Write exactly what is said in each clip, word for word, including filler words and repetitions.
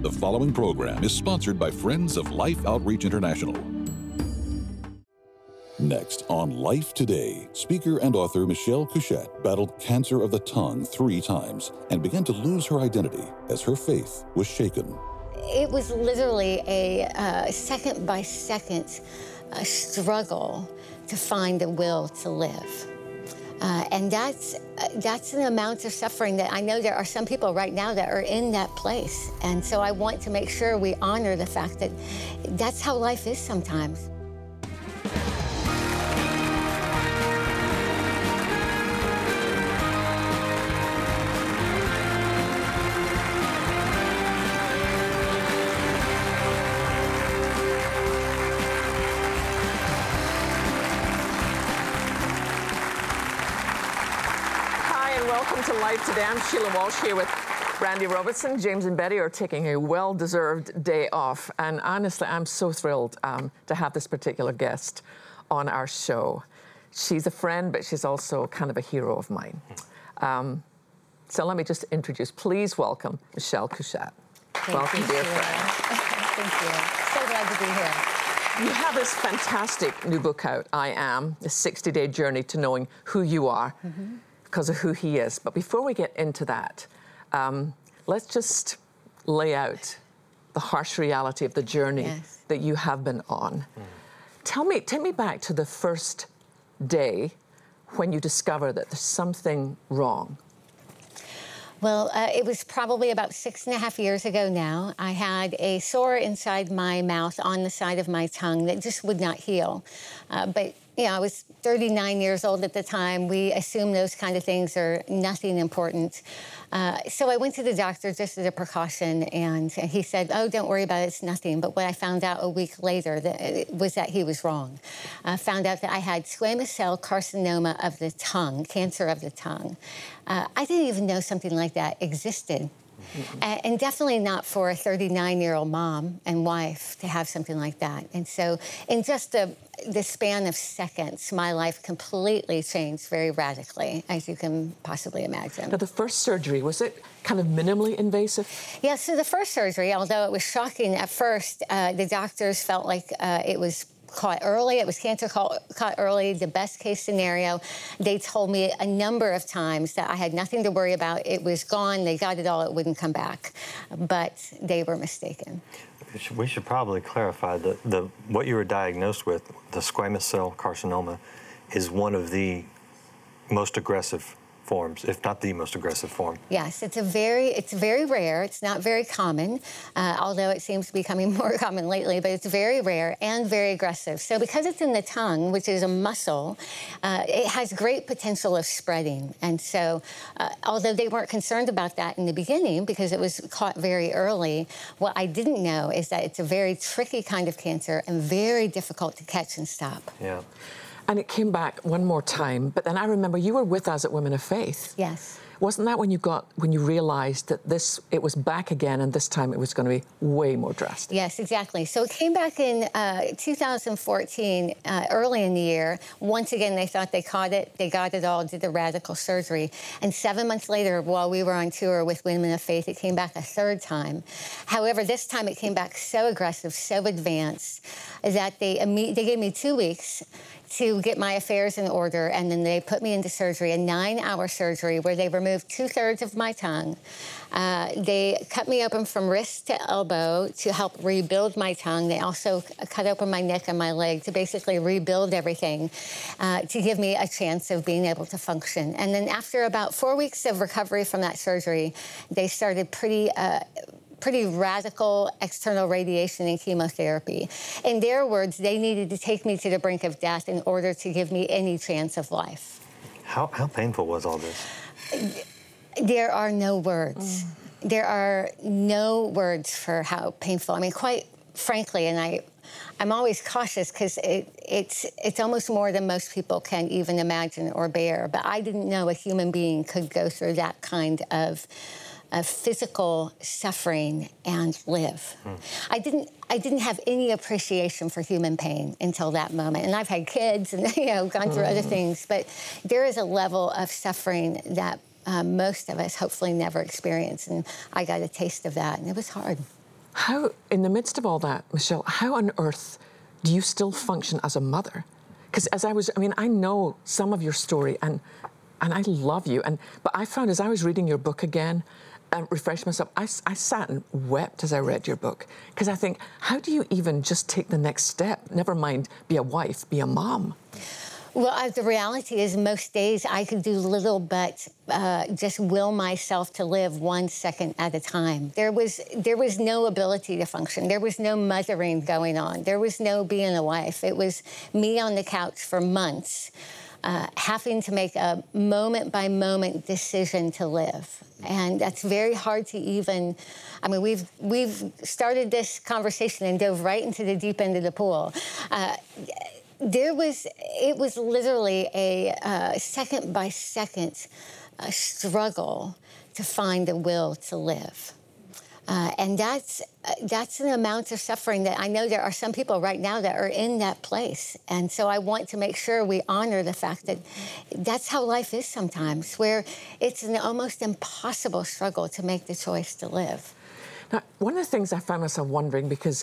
The following program is sponsored by Friends of Life Outreach International. Next on Life Today, speaker and author Michelle Couchette battled cancer of the tongue three times and began to lose her identity as her faith was shaken. It was literally a uh, second by second uh, struggle to find the will to live. Uh, and that's, uh, that's an amount of suffering that I know there are some people right now that are in that place. And so I want to make sure we honor the fact that that's how life is sometimes. Life Today. I'm Sheila Walsh here with Randy Robertson. James and Betty are taking a well-deserved day off. And honestly, I'm so thrilled um, to have this particular guest on our show. She's a friend, but she's also kind of a hero of mine. Um, so let me just introduce, please welcome Michelle Couchette. Thank welcome, you, dear Sheila. friend. Thank you. So glad to be here. You have this fantastic new book out, I Am, a sixty-day journey to knowing who you are. Mm-hmm. Because of who he is. But before we get into that, um, let's just lay out the harsh reality of the journey yes. that you have been on. Mm. Tell me, take me back to the first day when you discover that there's something wrong. Well, uh, it was probably about six and a half years ago now. I had a sore inside my mouth on the side of my tongue that just would not heal. Uh, but, you know, I was thirty-nine years old at the time. We assume those kind of things are nothing important. Uh, so I went to the doctor just as a precaution, and he said, oh, don't worry about it, it's nothing. But what I found out a week later that, was that he was wrong. I found out that I had squamous cell carcinoma of the tongue, cancer of the tongue. Uh, I didn't even know something like that existed. Mm-hmm. uh, and definitely not for a thirty-nine-year-old mom and wife to have something like that. And so in just the, the span of seconds, my life completely changed very radically, as you can possibly imagine. Now, the first surgery, was it kind of minimally invasive? Yeah, so the first surgery, although it was shocking at first, uh, the doctors felt like uh, it was caught early. It was cancer caught, caught early, the best case scenario. They told me a number of times that I had nothing to worry about. It was gone. They got it all. It wouldn't come back. But they were mistaken. We should, we should probably clarify that the what you were diagnosed with, the squamous cell carcinoma, is one of the most aggressive forms, if not the most aggressive form. Yes, it's a very, it's very rare. It's not very common, uh, although it seems to be becoming more common lately, but it's very rare and very aggressive. So because it's in the tongue, which is a muscle, uh, it has great potential of spreading. And so, uh, although they weren't concerned about that in the beginning because it was caught very early, what I didn't know is that it's a very tricky kind of cancer and very difficult to catch and stop. Yeah. And it came back one more time, but then I remember you were with us at Women of Faith. Yes. Wasn't that when you got, when you realized that this, it was back again and this time it was going to be way more drastic? Yes, exactly. So it came back in uh, two thousand fourteen, uh, early in the year. Once again, they thought they caught it. They got it all, did the radical surgery. And seven months later, while we were on tour with Women of Faith, it came back a third time. However, this time it came back so aggressive, so advanced, that they, imme- they gave me two weeks to get my affairs in order, and then they put me into surgery, a nine-hour surgery where they removed two-thirds of my tongue. Uh, they cut me open from wrist to elbow to help rebuild my tongue. They also cut open my neck and my leg to basically rebuild everything, uh, to give me a chance of being able to function. And then after about four weeks of recovery from that surgery, they started pretty... Uh, pretty radical external radiation and chemotherapy. In their words, they needed to take me to the brink of death in order to give me any chance of life. How, how painful was all this? There are no words. Mm. There are no words for how painful. I mean, quite frankly, and I, I'm always cautious because it, it's, it's almost more than most people can even imagine or bear. But I didn't know a human being could go through that kind of of physical suffering and live. Mm. I didn't I didn't have any appreciation for human pain until that moment. And I've had kids and, you know, gone through mm. other things, but there is a level of suffering that uh, most of us hopefully never experience. And I got a taste of that, and it was hard. How, in the midst of all that, Michelle, how on earth do you still function as a mother? Because as I was, I mean, I know some of your story, and and I love you. And but I found as I was reading your book again, and refreshed myself, I, I sat and wept as I read your book. Because I think, how do you even just take the next step? Never mind be a wife, be a mom. Well, uh, the reality is most days I could do little but uh, just will myself to live one second at a time. There was, there was no ability to function. There was no mothering going on. There was no being a wife. It was me on the couch for months, uh, having to make a moment-by-moment decision to live. And that's very hard to even, I mean, we've, we've started this conversation and dove right into the deep end of the pool. Uh, There was, it was literally a uh, second by second uh, struggle to find the will to live. Uh, and that's, uh, that's an amount of suffering that I know there are some people right now that are in that place. And so I want to make sure we honor the fact that that's how life is sometimes, where it's an almost impossible struggle to make the choice to live. Now, one of the things I found myself wondering, because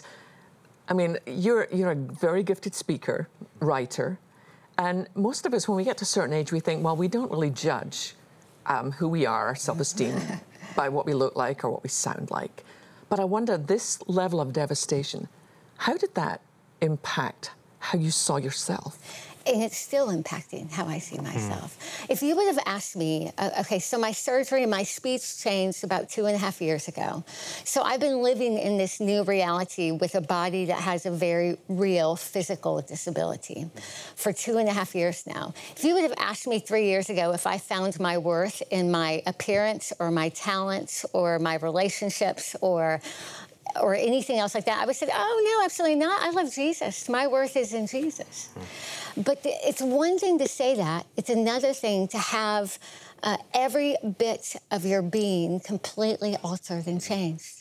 I mean, you're, you're a very gifted speaker, writer, and most of us, when we get to a certain age, we think, well, we don't really judge um, who we are, our self-esteem, by what we look like or what we sound like. But I wonder, this level of devastation, how did that impact how you saw yourself? And it's still impacting how I see myself. Mm. If you would have asked me, uh, okay, so my surgery and my speech changed about two and a half years ago. So I've been living in this new reality with a body that has a very real physical disability for two and a half years now. If you would have asked me three years ago if I found my worth in my appearance or my talents or my relationships or or anything else like that, I would say, oh, no, absolutely not. I love Jesus. My worth is in Jesus. Mm. But the, it's one thing to say that. It's another thing to have uh, every bit of your being completely altered and changed.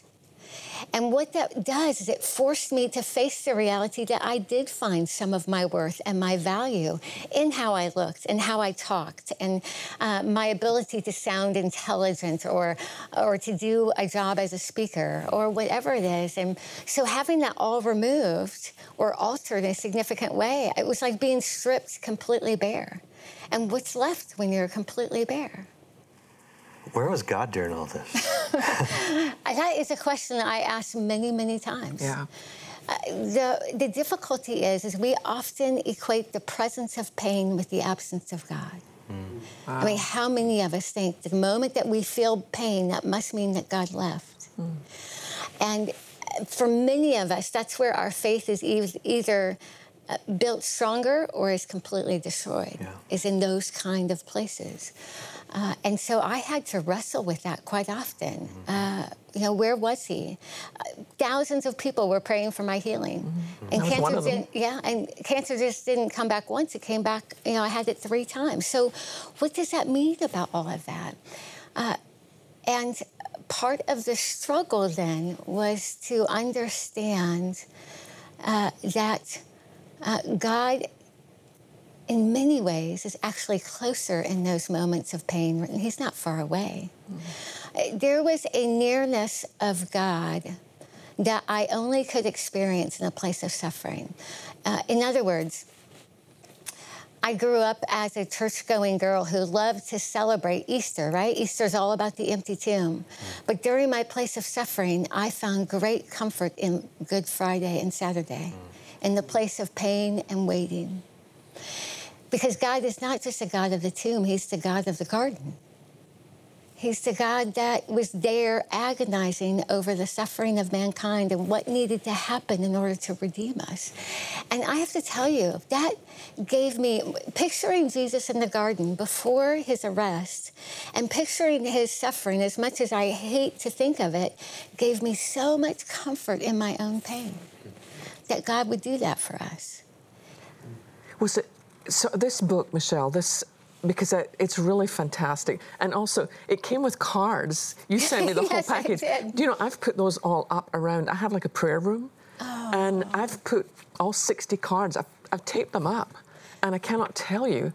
And what that does is it forced me to face the reality that I did find some of my worth and my value in how I looked and how I talked and uh, my ability to sound intelligent or, or to do a job as a speaker or whatever it is. And so having that all removed or altered in a significant way, it was like being stripped completely bare. And what's left when you're completely bare? Where was God during all this? That is a question I ask many, many times. Yeah. Uh, the, the difficulty is, is we often equate the presence of pain with the absence of God. Mm. Wow. I mean, how many of us think the moment that we feel pain, that must mean that God left? Mm. And for many of us, that's where our faith is e- either uh, built stronger or is completely destroyed, yeah. is in those kind of places. Uh, and so I had to wrestle with that quite often. Uh, you know, where was he? Uh, thousands of people were praying for my healing, mm-hmm. and I was cancer one of them. didn't. Yeah, and cancer just didn't come back once; it came back. You know, I had it three times. So, what does that mean about all of that? Uh, and part of the struggle then was to understand uh, that uh, God, in many ways, is actually closer in those moments of pain. He's not far away. Mm-hmm. There was a nearness of God that I only could experience in a place of suffering. Uh, in other words, I grew up as a church-going girl who loved to celebrate Easter, right? Easter's all about the empty tomb. Mm-hmm. But during my place of suffering, I found great comfort in Good Friday and Saturday, mm-hmm. in the place of pain and waiting. Because God is not just a God of the tomb, he's the God of the garden. He's the God that was there agonizing over the suffering of mankind and what needed to happen in order to redeem us. And I have to tell you, that gave me, picturing Jesus in the garden before his arrest and picturing his suffering, as much as I hate to think of it, gave me so much comfort in my own pain that God would do that for us. Was it So this book, Michelle, this, because it's really fantastic. And also, it came with cards. You sent me the yes, whole package. I did. Do you know, I've put those all up around. I have like a prayer room. Oh. And I've put all sixty cards. I've, I've taped them up. And I cannot tell you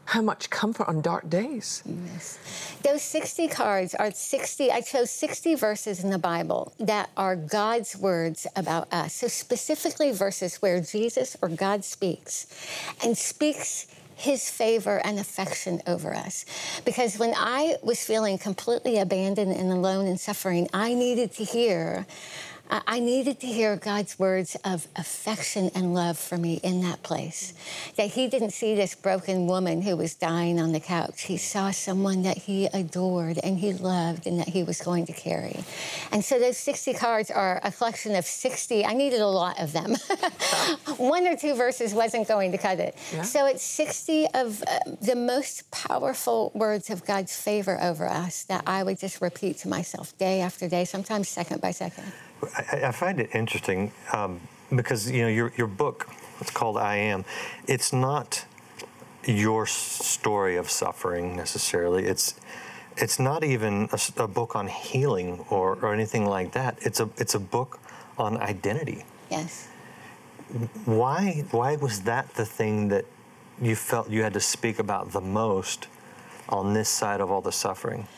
how much comfort on dark days. Yes. Those sixty cards are sixty, I chose sixty verses in the Bible that are God's words about us. So specifically verses where Jesus or God speaks and speaks his favor and affection over us. Because when I was feeling completely abandoned and alone and suffering, I needed to hear I needed to hear God's words of affection and love for me in that place. That he didn't see this broken woman who was dying on the couch. He saw someone that he adored and he loved and that he was going to carry. And so those sixty cards are a collection of sixty. I needed a lot of them. One or two verses wasn't going to cut it. Yeah. So it's sixty of uh, the most powerful words of God's favor over us that I would just repeat to myself day after day, sometimes second by second. I, I find it interesting um, because, you know, your your book, it's called I Am. It's not your story of suffering necessarily. It's it's not even a, a book on healing or, or anything like that. It's a it's a book on identity. Yes. Why why was that the thing that you felt you had to speak about the most on this side of all the suffering?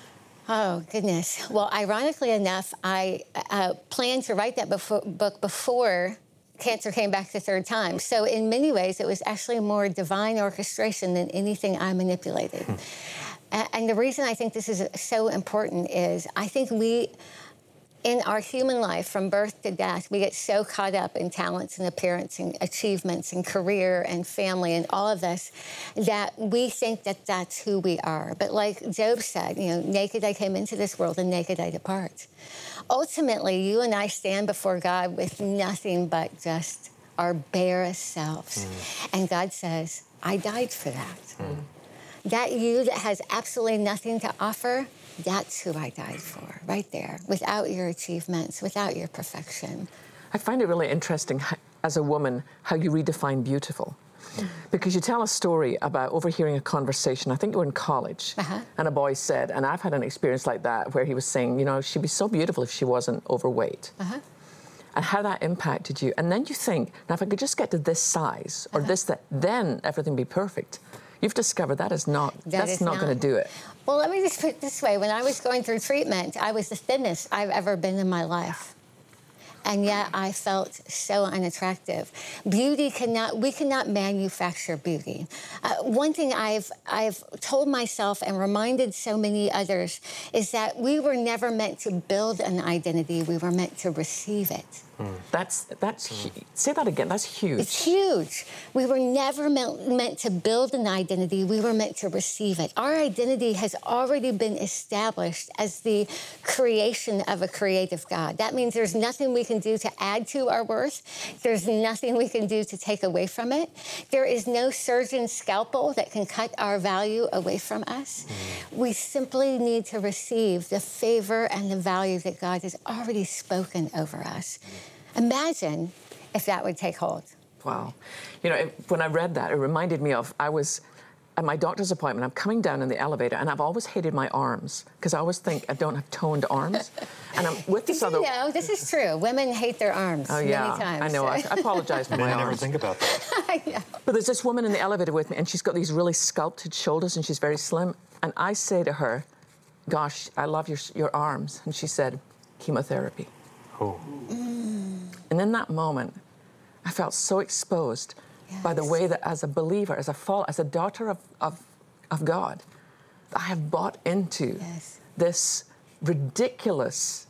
Oh, goodness. Well, ironically enough, I uh, planned to write that before, book before cancer came back the third time. So in many ways, it was actually more divine orchestration than anything I manipulated. Hmm. And the reason I think this is so important is I think we, in our human life, from birth to death, we get so caught up in talents and appearance and achievements and career and family and all of this that we think that that's who we are. But like Job said, you know, naked I came into this world and naked I depart. Ultimately, you and I stand before God with nothing but just our barest selves. Mm. And God says, I died for that. Mm. That you that has absolutely nothing to offer, that's who I died for, right there, without your achievements, without your perfection. I find it really interesting, as a woman, how you redefine beautiful. Mm-hmm. Because you tell a story about overhearing a conversation, I think you were in college, uh-huh. and a boy said, and I've had an experience like that, where he was saying, you know, she'd be so beautiful if she wasn't overweight. Uh-huh. And how that impacted you. And then you think, now if I could just get to this size, or uh-huh. this, that, then everything would be perfect. You've discovered that is not, that that's is not, not. going to do it. Well, let me just put it this way. When I was going through treatment, I was the thinnest I've ever been in my life. And yet I felt so unattractive. Beauty cannot, we cannot manufacture beauty. Uh, one thing I've, I've told myself and reminded so many others is that we were never meant to build an identity. We were meant to receive it. Mm. That's, that's mm. hu- say that again, that's huge. It's huge. We were never meant, meant to build an identity. We were meant to receive it. Our identity has already been established as the creation of a creative God. That means there's nothing we can do to add to our worth. There's nothing we can do to take away from it. There is no surgeon's scalpel that can cut our value away from us. Mm. We simply need to receive the favor and the value that God has already spoken over us. Imagine if that would take hold. Wow. You know, it, when I read that, it reminded me of, I was at my doctor's appointment, I'm coming down in the elevator, and I've always hated my arms, because I always think I don't have toned arms. And I'm with this other... You know, this is true. Women hate their arms oh, yeah. many times. I know. I, I apologize for my arms. I never arms. think about that. Yeah. But there's this woman in the elevator with me, and she's got these really sculpted shoulders, and she's very slim. And I say to her, gosh, I love your, your arms. And she said, chemotherapy. Oh. Mm. And in that moment, I felt so exposed yes. by the way that as a believer, as a fall, as a daughter of, of, of God, I have bought into yes. this ridiculous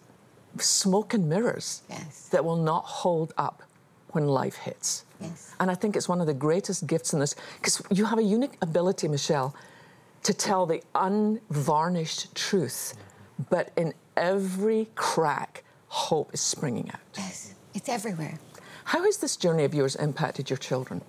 smoke and mirrors yes. that will not hold up when life hits. Yes. And I think it's one of the greatest gifts in this, because you have a unique ability, Michelle, to tell the unvarnished truth, but in every crack, hope is springing out. Yes, it's everywhere. How has this journey of yours impacted your children?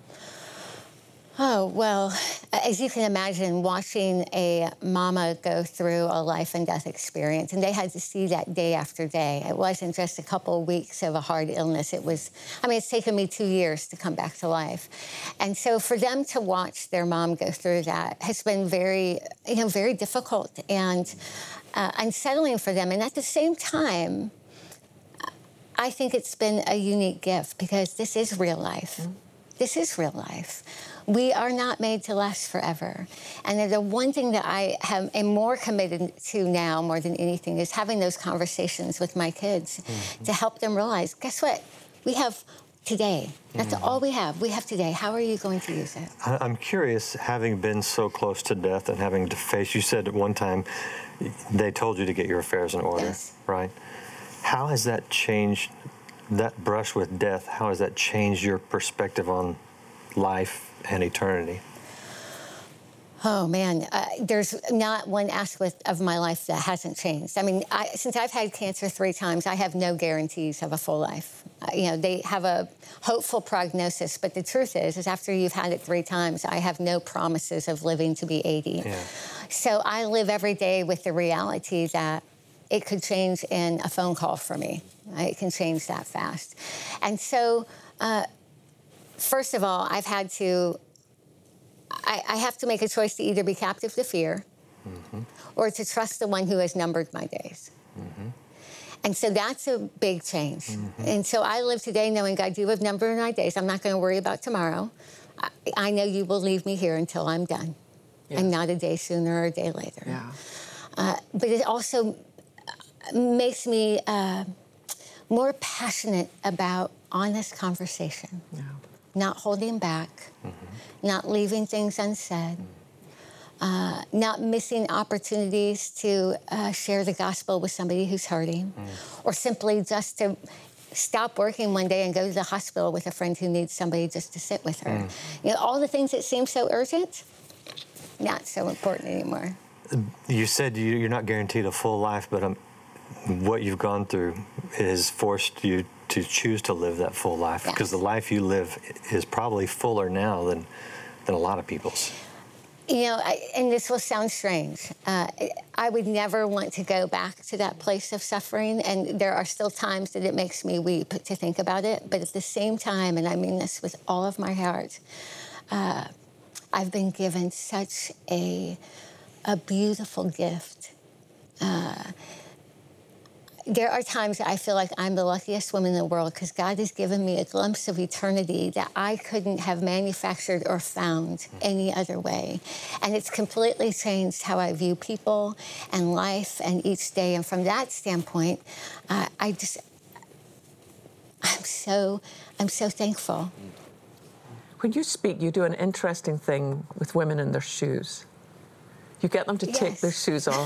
Oh, well, as you can imagine, watching a mama go through a life and death experience, and they had to see that day after day. It wasn't just a couple of weeks of a hard illness. It was, I mean, it's taken me two years to come back to life. And so for them to watch their mom go through that has been very, you know, very difficult and uh, unsettling for them. And at the same time, I think it's been a unique gift, because this is real life. Mm-hmm. This is real life. We are not made to last forever. And the one thing that I have, am more committed to now more than anything is having those conversations with my kids mm-hmm. to help them realize, guess what? We have today. That's mm-hmm. all we have. We have today. How are you going to use it? I'm curious, having been so close to death and having to face, you said at one time they told you to get your affairs in order, yes. right? How has that changed, that brush with death, how has that changed your perspective on life and eternity? Oh, man, uh, there's not one aspect of my life that hasn't changed. I mean, I, since I've had cancer three times, I have no guarantees of a full life. Uh, you know, they have a hopeful prognosis, but the truth is, is after you've had it three times, I have no promises of living to be eighty. Yeah. So I live every day with the reality that it could change in a phone call for me. It can change that fast. And so, uh, first of all, I've had to I, I have to make a choice to either be captive to fear mm-hmm. or to trust the one who has numbered my days. Mm-hmm. And so that's a big change. Mm-hmm. And so I live today knowing, God, you have numbered my days. I'm not going to worry about tomorrow. I, I know you will leave me here until I'm done, yes. and not a day sooner or a day later. Yeah. Uh, but it also makes me uh, more passionate about honest conversation. Yeah. Not holding back, mm-hmm. not leaving things unsaid, uh, not missing opportunities to uh, share the gospel with somebody who's hurting, mm. or simply just to stop working one day and go to the hospital with a friend who needs somebody just to sit with her. Mm. You know, all the things that seem so urgent, not so important anymore. You said you, you're not guaranteed a full life, but um, what you've gone through has forced you to choose to live that full life, yes. because the life you live is probably fuller now than than a lot of people's. You know, I, and this will sound strange. Uh, I would never want to go back to that place of suffering, and there are still times that it makes me weep to think about it. But at the same time, and I mean this with all of my heart, uh, I've been given such a a beautiful gift. Uh, There are times that I feel like I'm the luckiest woman in the world because God has given me a glimpse of eternity that I couldn't have manufactured or found any other way. And it's completely changed how I view people and life and each day. And from that standpoint, uh, I just, I'm so, I'm so thankful. When you speak, you do an interesting thing with women in their shoes. You get them to Yes. take their shoes off.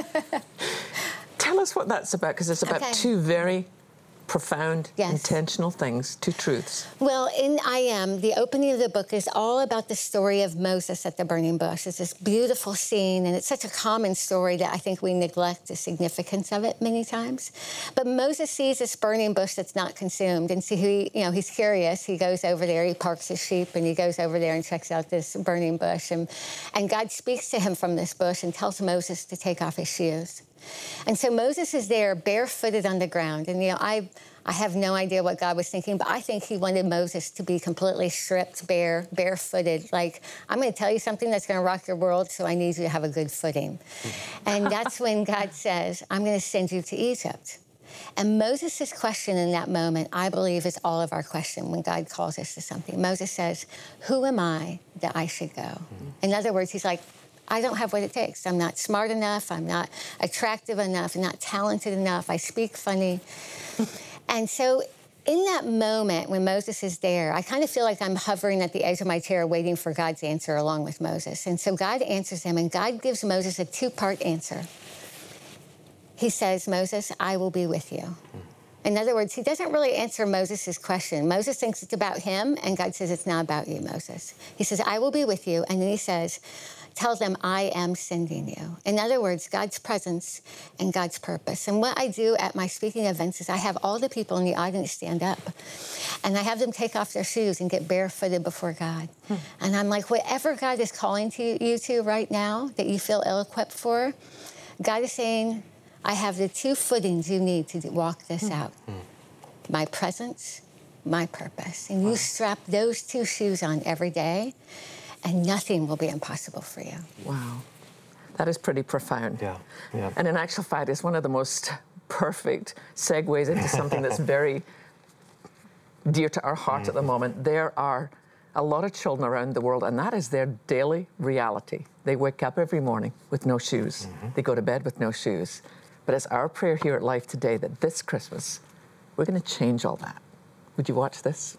Tell us what that's about, because it's about Okay. two very profound, Yes. intentional things, two truths. Well, in I Am, the opening of the book is all about the story of Moses at the burning bush. It's this beautiful scene, and it's such a common story that I think we neglect the significance of it many times. But Moses sees this burning bush that's not consumed, and so he, you know, he's curious. He goes over there, he parks his sheep, and he goes over there and checks out this burning bush. And, and God speaks to him from this bush and tells Moses to take off his shoes. And so Moses is there barefooted on the ground. And, you know, I I have no idea what God was thinking, but I think he wanted Moses to be completely stripped bare, barefooted. Like, I'm going to tell you something that's going to rock your world, so I need you to have a good footing. And that's when God says, I'm going to send you to Egypt. And Moses' question in that moment, I believe, is all of our question when God calls us to something. Moses says, who am I that I should go? Mm-hmm. In other words, he's like, I don't have what it takes. I'm not smart enough. I'm not attractive enough. I'm not talented enough. I speak funny. And so in that moment when Moses is there, I kind of feel like I'm hovering at the edge of my chair waiting for God's answer along with Moses. And so God answers him, and God gives Moses a two-part answer. He says, Moses, I will be with you. In other words, he doesn't really answer Moses' question. Moses thinks it's about him, and God says, it's not about you, Moses. He says, I will be with you. And then he says, tell them I am sending you. In other words, God's presence and God's purpose. And what I do at my speaking events is I have all the people in the audience stand up, and I have them take off their shoes and get barefooted before God. Hmm. And I'm like, whatever God is calling to you to right now that you feel ill-equipped for, God is saying, I have the two footings you need to walk this hmm. out. Hmm. My presence, my purpose. And wow. you strap those two shoes on every day, and nothing will be impossible for you. Wow. That is pretty profound. Yeah, yeah. And in actual fact, it's one of the most perfect segues into something that's very dear to our heart mm-hmm. at the moment. There are a lot of children around the world, and that is their daily reality. They wake up every morning with no shoes. Mm-hmm. They go to bed with no shoes. But it's our prayer here at Life Today that this Christmas, we're going to change all that. Would you watch this?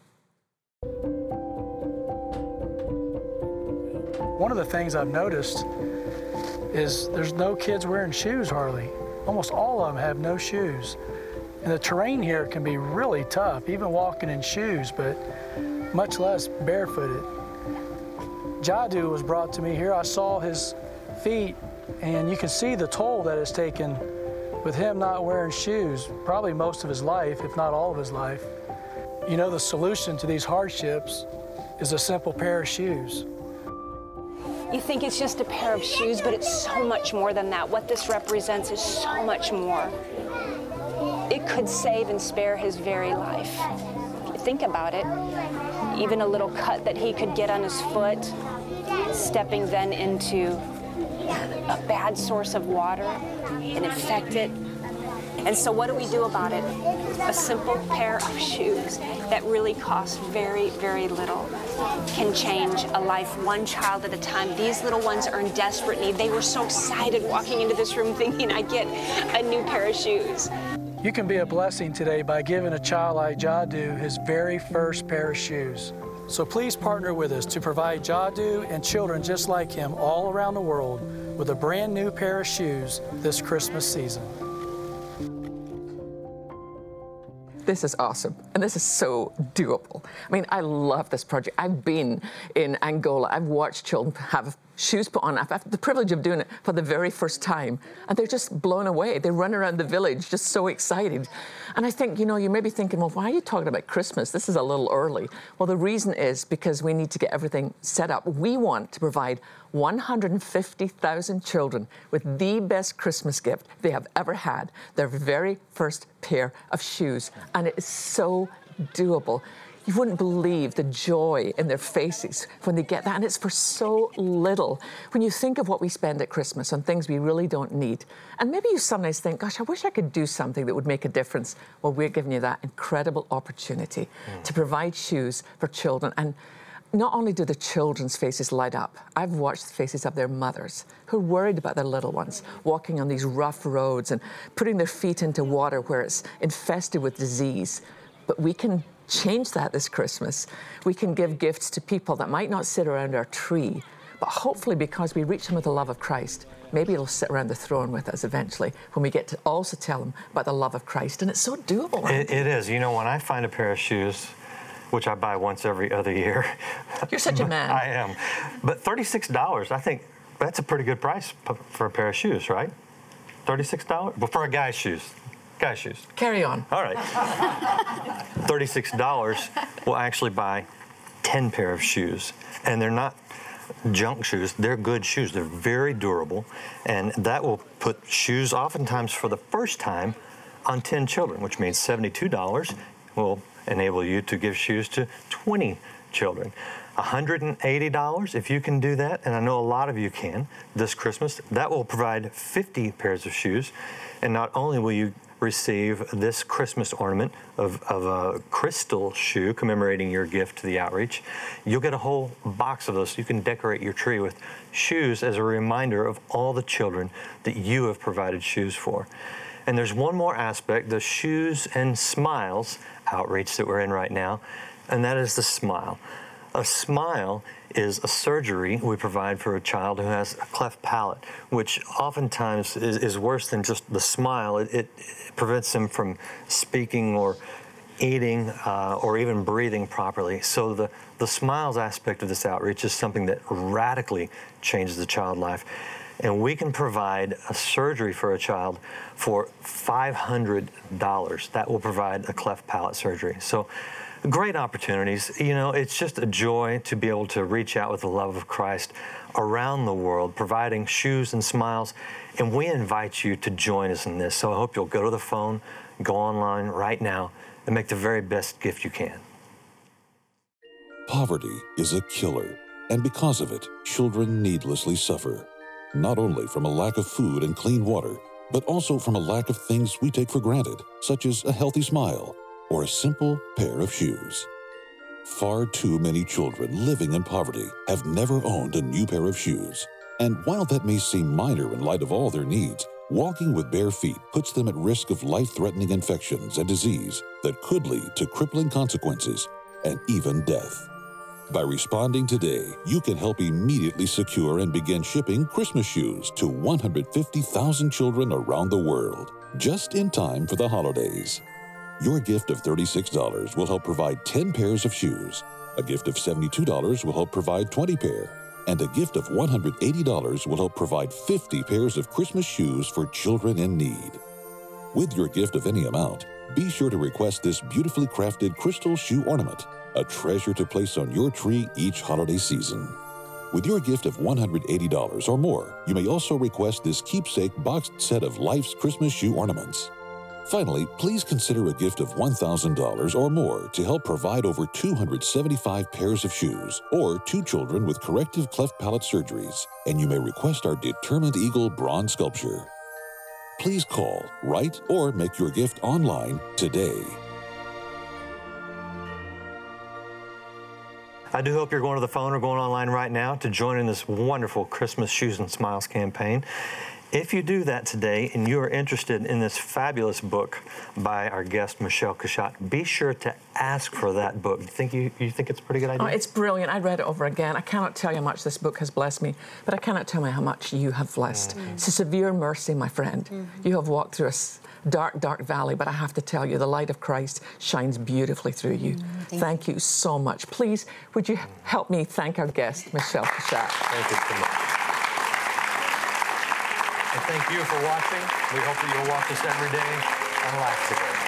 One of the things I've noticed is there's no kids wearing shoes hardly. Almost all of them have no shoes. And the terrain here can be really tough, even walking in shoes, but much less barefooted. Jadu was brought to me here. I saw his feet, and you can see the toll that it's taken with him not wearing shoes, probably most of his life, if not all of his life. You know, the solution to these hardships is a simple pair of shoes. You think it's just a pair of shoes, but it's so much more than that. What this represents is so much more. It could save and spare his very life. If you think about it, even a little cut that he could get on his foot, stepping then into a bad source of water and infect it. And so what do we do about it? A simple pair of shoes that really cost very, very little can change a life one child at a time. These little ones are in desperate need. They were so excited walking into this room thinking, I get a new pair of shoes. You can be a blessing today by giving a child like Jadu his very first pair of shoes. So please partner with us to provide Jadu and children just like him all around the world with a brand new pair of shoes this Christmas season. This is awesome, and this is so doable. I mean, I love this project. I've been in Angola. I've watched children have shoes put on. I've had the privilege of doing it for the very first time, and they're just blown away. They run around the village just so excited. And I think, you know, you may be thinking, well, why are you talking about Christmas? This is a little early. Well, the reason is because we need to get everything set up. We want to provide one hundred fifty thousand children with the best Christmas gift they have ever had, their very first pair of shoes. And it is so doable. You wouldn't believe the joy in their faces when they get that, and it's for so little. When you think of what we spend at Christmas on things we really don't need, and maybe you sometimes think, gosh, I wish I could do something that would make a difference. Well, we're giving you that incredible opportunity mm. to provide shoes for children. And not only do the children's faces light up, I've watched the faces of their mothers who are worried about their little ones, walking on these rough roads and putting their feet into water where it's infested with disease. But we can change that this Christmas. We can give gifts to people that might not sit around our tree, but hopefully because we reach them with the love of Christ, maybe it'll sit around the throne with us eventually when we get to also tell them about the love of Christ. And it's so doable. It, it is. You know, when I find a pair of shoes, which I buy once every other year. You're such a man. I am. But thirty-six dollars, I think that's a pretty good price for a pair of shoes, right? thirty-six dollars? Well, for a guy's shoes. Guy's shoes. Carry on. All right. thirty-six dollars will actually buy ten pair of shoes. And they're not junk shoes. They're good shoes. They're very durable. And that will put shoes, oftentimes for the first time, on ten children, which means seventy-two dollars will enable you to give shoes to twenty children. one hundred eighty dollars, if you can do that, and I know a lot of you can, this Christmas, that will provide fifty pairs of shoes. And not only will you receive this Christmas ornament of, of a crystal shoe commemorating your gift to the outreach, you'll get a whole box of those so you can decorate your tree with shoes as a reminder of all the children that you have provided shoes for. And there's one more aspect, the Shoes and Smiles outreach that we're in right now, and that is the smile. A smile is a surgery we provide for a child who has a cleft palate, which oftentimes is, is worse than just the smile. It, it, it prevents them from speaking or eating uh, or even breathing properly. So the, the smiles aspect of this outreach is something that radically changes the child life. And we can provide a surgery for a child for five hundred dollars. That will provide a cleft palate surgery. So great opportunities. You know, it's just a joy to be able to reach out with the love of Christ around the world, providing shoes and smiles. And we invite you to join us in this. So I hope you'll go to the phone, go online right now, and make the very best gift you can. Poverty is a killer, and because of it, children needlessly suffer. Not only from a lack of food and clean water, but also from a lack of things we take for granted, such as a healthy smile or a simple pair of shoes. Far too many children living in poverty have never owned a new pair of shoes. And while that may seem minor in light of all their needs, walking with bare feet puts them at risk of life-threatening infections and disease that could lead to crippling consequences and even death. By responding today, you can help immediately secure and begin shipping Christmas shoes to one hundred fifty thousand children around the world, just in time for the holidays. Your gift of thirty-six dollars will help provide ten pairs of shoes. A gift of seventy-two dollars will help provide twenty pairs. And a gift of one hundred eighty dollars will help provide fifty pairs of Christmas shoes for children in need. With your gift of any amount, be sure to request this beautifully crafted crystal shoe ornament, a treasure to place on your tree each holiday season. With your gift of one hundred eighty dollars or more, you may also request this keepsake boxed set of Life's Christmas shoe ornaments. Finally, please consider a gift of one thousand dollars or more to help provide over two hundred seventy-five pairs of shoes or two children with corrective cleft palate surgeries, and you may request our Determined Eagle bronze sculpture. Please call, write, or make your gift online today. I do hope you're going to the phone or going online right now to join in this wonderful Christmas Shoes and Smiles campaign. If you do that today and you are interested in this fabulous book by our guest, Michelle Kushat, be sure to ask for that book. Do you think, you, you think it's a pretty good idea? Oh, it's brilliant. I read it over again. I cannot tell you how much this book has blessed me, but I cannot tell you how much you have blessed. Mm-hmm. It's a severe mercy, my friend. Mm-hmm. You have walked through a dark, dark valley, but I have to tell you, the light of Christ shines beautifully through you. Mm-hmm. Thank, thank you. you so much. Please, would you help me thank our guest, Michelle Kushat? Thank you so much. And thank you for watching. We hope that you'll watch us every day on Life Today.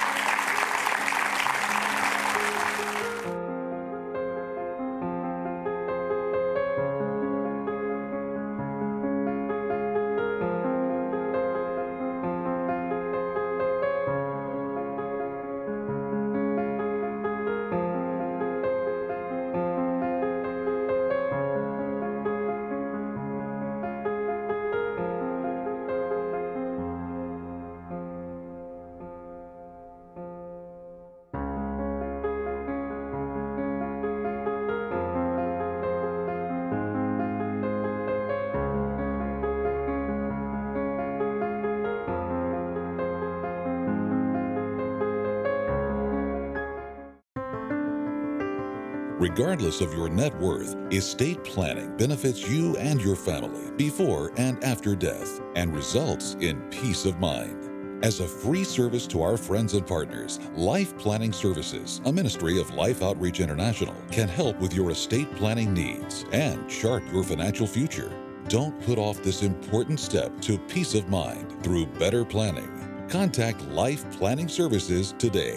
Regardless of your net worth, estate planning benefits you and your family before and after death and results in peace of mind. As a free service to our friends and partners, Life Planning Services, a ministry of Life Outreach International, can help with your estate planning needs and chart your financial future. Don't put off this important step to peace of mind through better planning. Contact Life Planning Services today.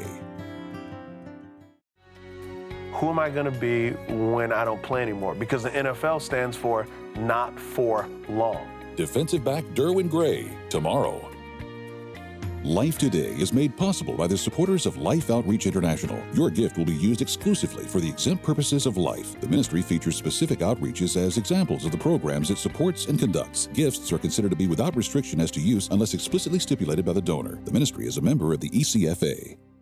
Who am I going to be when I don't play anymore? Because the N F L stands for not for long. Defensive back Derwin Gray, tomorrow. Life Today is made possible by the supporters of Life Outreach International. Your gift will be used exclusively for the exempt purposes of life. The ministry features specific outreaches as examples of the programs it supports and conducts. Gifts are considered to be without restriction as to use unless explicitly stipulated by the donor. The ministry is a member of the E C F A.